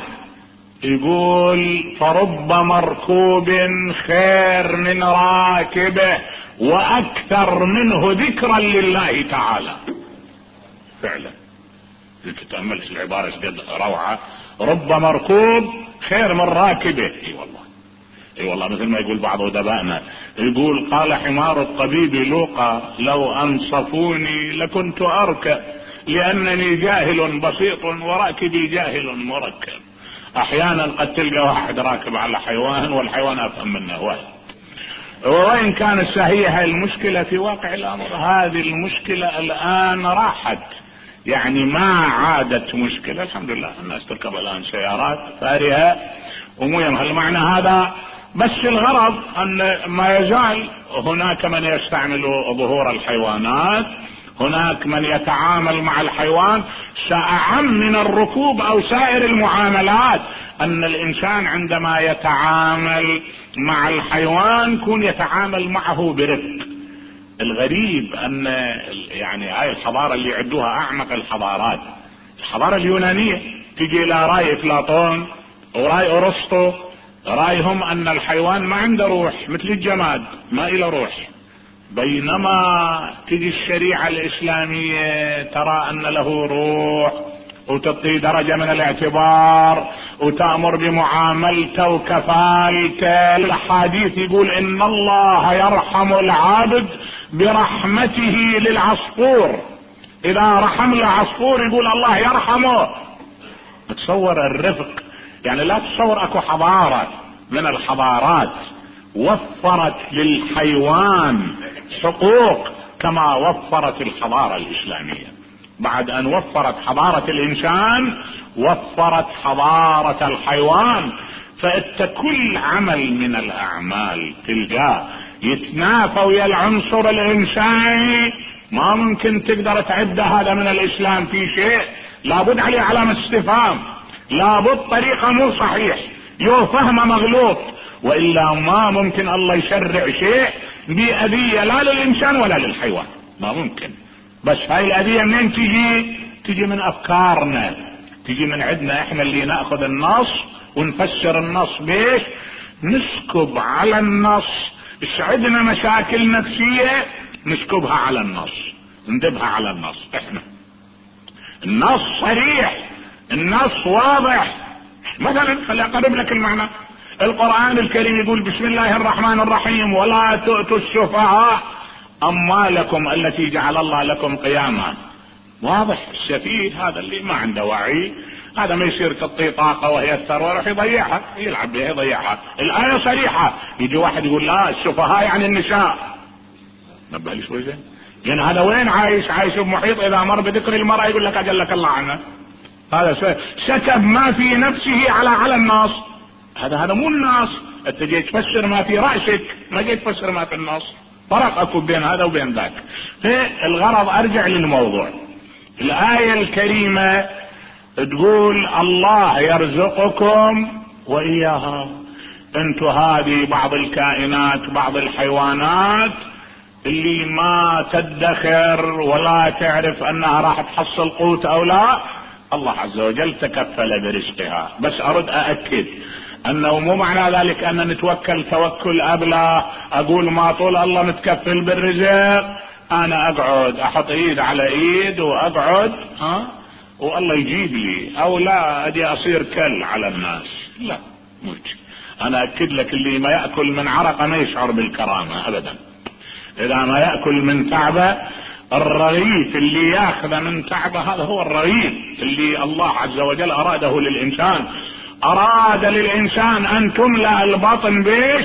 يقول فرب مركوب خير من راكبه واكثر منه ذكرا لله تعالى. فعلا تتأمل العبارة قد روعة. رب مركوب خير من راكبه. اي والله، اي والله، مثل ما يقول بعض ادبائنا، يقول قال حمار الطبيب لوقا لو انصفوني لكنت اركب لانني جاهل بسيط وراكبي جاهل مركب. احيانا قد تلقى واحد راكب على حيوان والحيوان افهم منه واحد. وإن كانت صحيحة المشكلة في واقع الامر، هذه المشكلة الان راحت، يعني ما عادت مشكلة. الحمد لله الناس تركب الان سيارات فارهة ومهم. المعنى هذا بس الغرض ان ما يزال هناك من يستعمل ظهور الحيوانات، هناك من يتعامل مع الحيوان أعم من الركوب او سائر المعاملات. ان الانسان عندما يتعامل مع الحيوان يكون يتعامل معه برفق. الغريب ان يعني هاي الحضارة اللي يعدوها اعمق الحضارات، الحضارة اليونانية، تجي الى راي افلاطون وراي ارسطو، رايهم ان الحيوان ما عنده روح مثل الجماد، ما له روح. بينما تجي الشريعة الاسلامية ترى ان له روح وتعطي درجة من الاعتبار وتأمر بمعاملته وكفالته. الحديث يقول ان الله يرحم العبد برحمته للعصفور. اذا رحم العصفور يقول الله يرحمه. تصور الرفق، يعني لا تصور اكو حضارة من الحضارات وفرت للحيوان حقوق كما وفرت الحضارة الاسلامية. بعد ان وفرت حضارة الانسان وفرت حضارة الحيوان. فانت كل عمل من الاعمال تلقاه يتنافى ويا العنصر الانساني، ما ممكن تقدر تعد هذا من الاسلام في شيء، لابد عليه علامة استفهام، لابد طريقة مو صحيح، يو فهم مغلوط، والا ما ممكن الله يشرع شيء بأذية لا للانسان ولا للحيوان، ما ممكن. بس هاي الأذية منين تجي؟ تجي من افكارنا، تجي من عندنا احنا اللي ناخذ النص ونفسر النص بيش، نسكب على النص. ايش عندنا مشاكل نفسية نسكبها على النص، ندبها على النص. احنا النص صريح، النص واضح. مثلا خلي اقرب لك المعنى. القرآن الكريم يقول بسم الله الرحمن الرحيم ولا تؤتوا السفهاء اموالكم التي جعل الله لكم قياما. واضح. السفيه هذا اللي ما عنده وعي، هذا ما يصير تعطيه طاقة وهي الثروة راح يضيعها، يلعب بها يضيعها. الآية صريحة. يجي واحد يقول لا السفهاء يعني النساء، نبه لي شوي زين، لأن هذا وين عايش؟ عايش بمحيط إذا مر بذكر المرأة يقول لك أجلك الله عنها. هذا سكب ما في نفسه على الناس. هذا مو الناس. انت جيت تفسر ما في رأسك، ما جيت تفسر ما في النص. فرق اكو بين هذا وبين ذاك. فالغرض ارجع للموضوع. الآية الكريمة تقول الله يرزقكم وإياها. انتو هذه بعض الكائنات بعض الحيوانات اللي ما تدخر ولا تعرف انها راح تحصل قوت او لا، الله عز وجل تكفل برزقها. بس ارد اأكد انه مو معنى ذلك ان نتوكل توكل ابله، اقول ما طول الله متكفل بالرزق انا اقعد احط ايد على ايد واقعد والله يجيب لي، او لا ادي اصير كل على الناس. لا ممكن. انا اكد لك اللي ما يأكل من عرقه ما يشعر بالكرامة ابدا. اذا ما يأكل من تعبه، الرغيف اللي ياخذ من تعبه هذا هو الرغيف اللي الله عز وجل اراده للانسان. اراد للانسان ان تملأ البطن بيش؟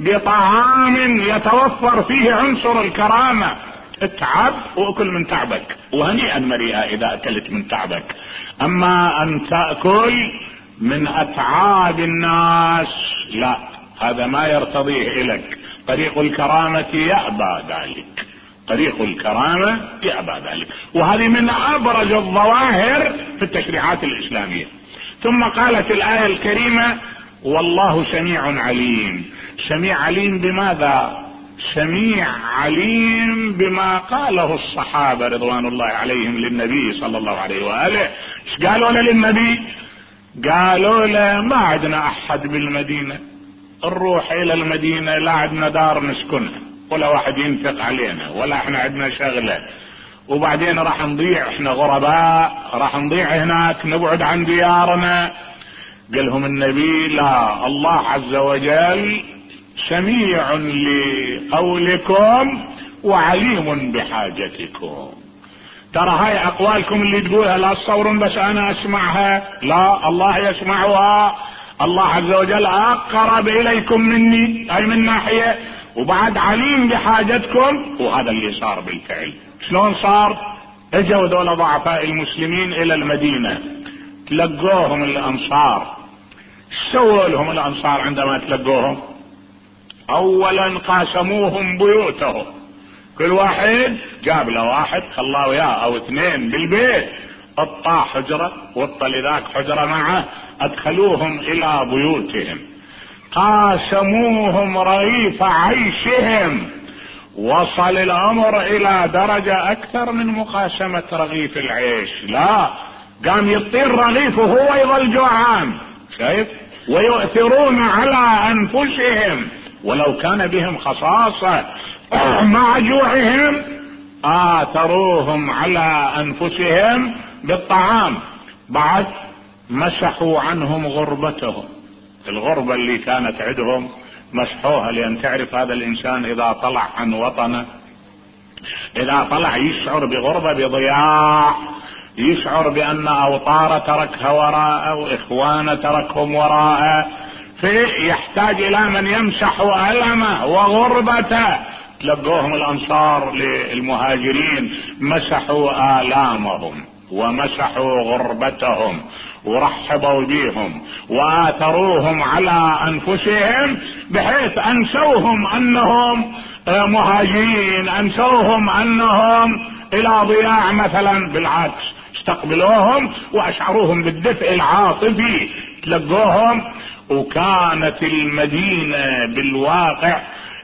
بطعام يتوفر فيه عنصر الكرامة. اتعب واكل من تعبك، وهنيئا مريئا اذا اكلت من تعبك. اما ان تأكل من اتعاب الناس لا، هذا ما يرتضيه لك. طريق الكرامة يأبى ذلك، طريق الكرامة يأبى ذلك. وهذه من ابرز الظواهر في التشريعات الاسلامية. ثم قالت الآية الكريمة والله سميع عليم. سميع عليم بماذا؟ سميع عليم بما قاله الصحابة رضوان الله عليهم للنبي صلى الله عليه وآله. ايش قالوا له للنبي؟ قالوا له ما عندنا احد بالمدينة، نروح الى المدينة لا عندنا دار نسكنها ولا واحد ينفق علينا ولا احنا عندنا شغلة، وبعدين راح نضيع، احنا غرباء راح نضيع هناك نبعد عن ديارنا. قالهم النبي لا، الله عز وجل سميع لقولكم وعليم بحاجتكم. ترى هاي اقوالكم اللي تقولها لا تصورون بس انا اسمعها، لا، الله يسمعها. الله عز وجل اقرب اليكم مني اي من ناحية، وبعد عليم بحاجتكم. وهذا اللي صار بالفعل. شلون صار؟ اجوا دول ضعفاء المسلمين الى المدينة، تلقوهم الانصار. سووا لهم الانصار عندما تلقوهم؟ اولا قاسموهم بيوتهم، كل واحد جاب له واحد خلاه وياه او اثنين بالبيت، قطع حجرة وطل ذاك حجرة معه، ادخلوهم الى بيوتهم، قاسموهم رغيف عيشهم. وصل الامر الى درجة اكثر من مقاسمة رغيف العيش، لا، قام يطير رغيف وهو يظل جوعان، شايف؟ ويؤثرون على انفسهم ولو كان بهم خصاصة مع جوعهم آثروهم على انفسهم بالطعام. بعد مسحوا عنهم غربتهم، الغربة اللي كانت عندهم مسحوها، لان تعرف هذا الانسان اذا طلع عن وطنه، اذا طلع يشعر بغربة بضياع، يشعر بان اوطاره تركها وراءه واخوانه تركهم وراءه، فيحتاج الى من يمسح ألمه وغربته. تلقوهم الانصار للمهاجرين مسحوا آلامهم ومسحوا غربتهم ورحبوا بهم وآثروهم على انفسهم، بحيث انسوهم انهم مهاجرين، انسوهم انهم الى ضياع مثلا، بالعكس استقبلوهم واشعروهم بالدفء العاطفي. تلقوهم وكانت المدينة بالواقع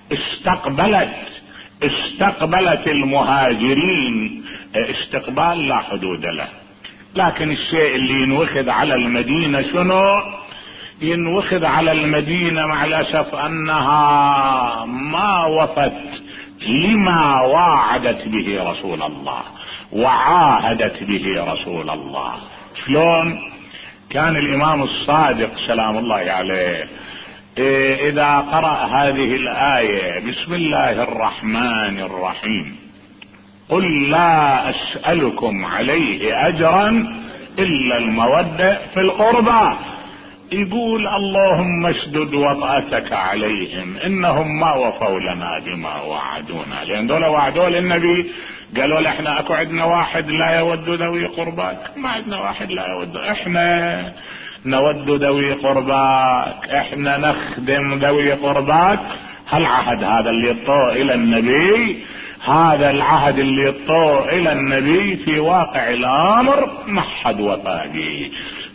استقبلت المهاجرين استقبال لا حدود له. لكن الشيء اللي ينوخذ على المدينة شنو؟ ينوخذ على المدينة مع الأسف أنها ما وفت لما واعدت به رسول الله وعاهدت به رسول الله. شلون؟ كان الإمام الصادق سلام الله عليه إذا قرأ هذه الآية بسم الله الرحمن الرحيم قل لا أسألكم عليه أجرا إلا المودة في القربى، يقول اللهم اشدد وطأتك عليهم إنهم ما وفوا لنا بما وعدونا. لأن دول وعدوا للنبي، قالوا له احنا اكو عندنا واحد لا يود ذوي قرباك، ما عندنا واحد لا يود، احنا نود ذوي قرباك، احنا نخدم ذوي قرباك. هالعهد هذا اللي يطوه الى النبي، هذا العهد اللي يطوه الى النبي في واقع الامر ما حد وفى به.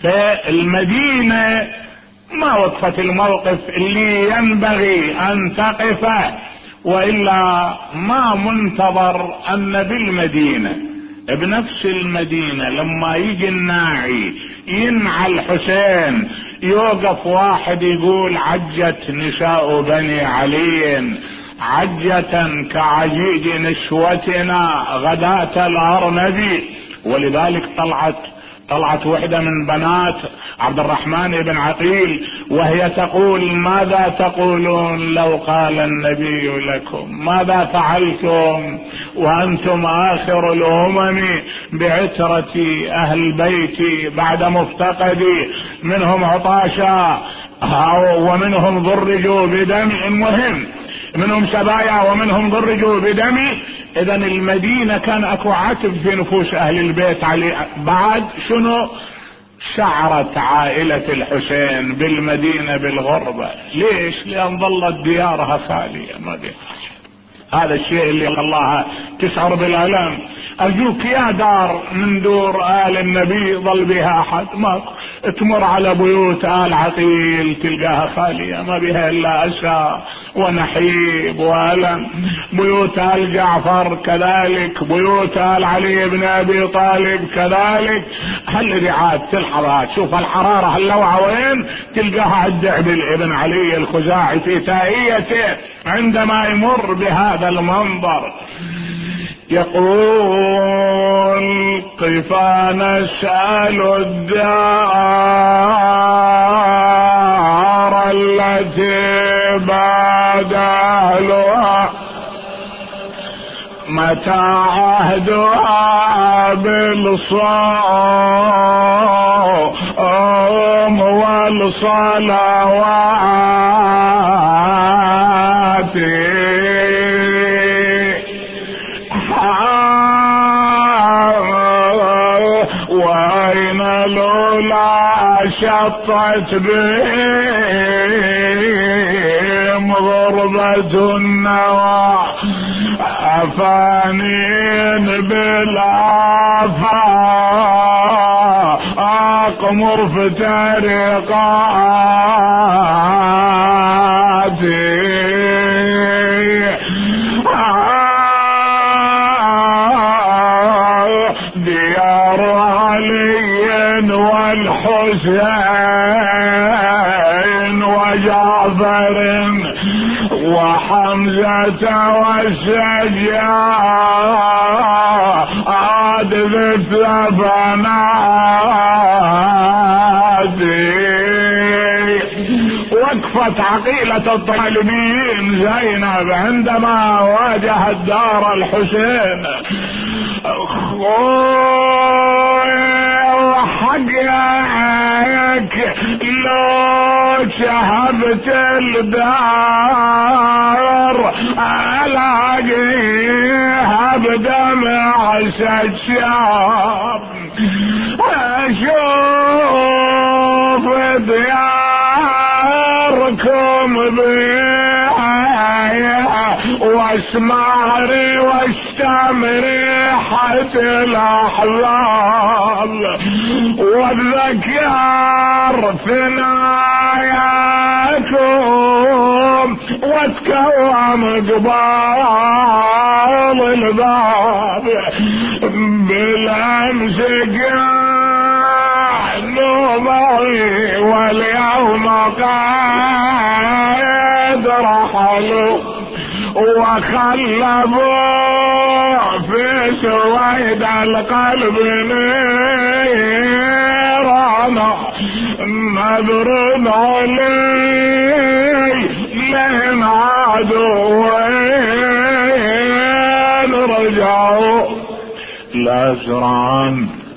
فالمدينة ما وقفت الموقف اللي ينبغي ان تقفه، وإلا ما منتظر أن بالمدينة بنفس المدينة لما يجي الناعي ينعى الحسين يوقف واحد يقول عجت نساء بني علي عجة كعجيج نسوتنا غداة الأرنبي. ولذلك طلعت وحدة من بنات عبد الرحمن بن عقيل وهي تقول ماذا تقولون لو قال النبي لكم؟ ماذا فعلتم وأنتم آخر الأمم بعترة أهل بيتي بعد مفتقدي، منهم عطاشا ومنهم ضرجوا بدم، المهم منهم سبايا ومنهم ضرجوا بدمي. اذا المدينة كان اكو عتب في نفوس اهل البيت علي. بعد شنو؟ شعرت عائلة الحسين بالمدينة بالغربة. ليش؟ لان ظلت ديارها خالية ما بها احد. هذا الشيء اللي الله تشعر بالالم. ارجوك يا دار من دور آل النبي ظل بها احد؟ ما تمر على بيوت آل عقيل تلقاها خالية، ما بها إلا أسى ونحيب وألم. بيوت آل جعفر كذلك، بيوت آل علي بن أبي طالب كذلك. هالرعاية تلحظها، تشوف الحرارة اللوعة وين، تلقاها عند عبد ابن علي الخزاعي في تائيته عندما يمر بهذا المنظر. يقول قفا نسأل الدار التي بعد أهلها متى عهدها بالصوم والصلوات وأين لولا شطت بهم غربة النوى أفانين بالآفاق مفترقات ديار علي والحسين وجعفر وحمزة والسجاد ذي الثبنات. وقفت عقيلة الطالبين زينب عندما واجهت دار الحسين. وحقك لو شهبت الدار الاقيها بدمع الشاب. اشوف دياركم بيها واسمعري واشتمري حتى الاحلام والذكر ثناياكم واتكوم قبال الباب بالامس نومي واليوم قد رحلوا وخلفوا في سويد القلب نيرانا نذر علي لهم عدوين رجعوا لازران.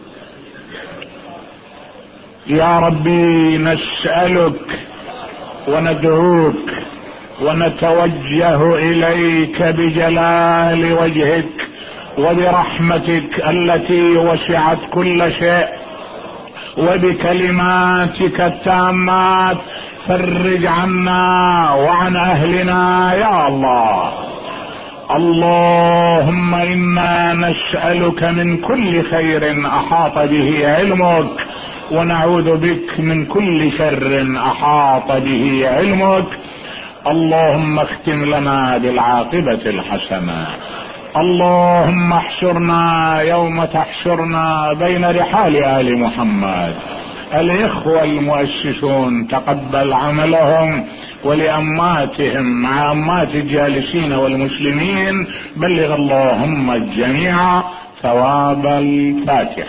يا ربي نسألك وندعوك ونتوجه إليك بجلال وجهك وبرحمتك التي وسعت كل شيء وبكلماتك التامات فرج عنا وعن أهلنا يا الله. اللهم إنا نسألك من كل خير أحاط به علمك ونعوذ بك من كل شر أحاط به علمك. اللهم اختم لنا بالعاقبة الحسنة. اللهم احشرنا يوم تحشرنا بين رحال آل محمد. الإخوة المؤسسون تقبل عملهم، ولأماتهم مع أمات الجالسين والمسلمين بلغ اللهم الجميع ثواب الفاتحة.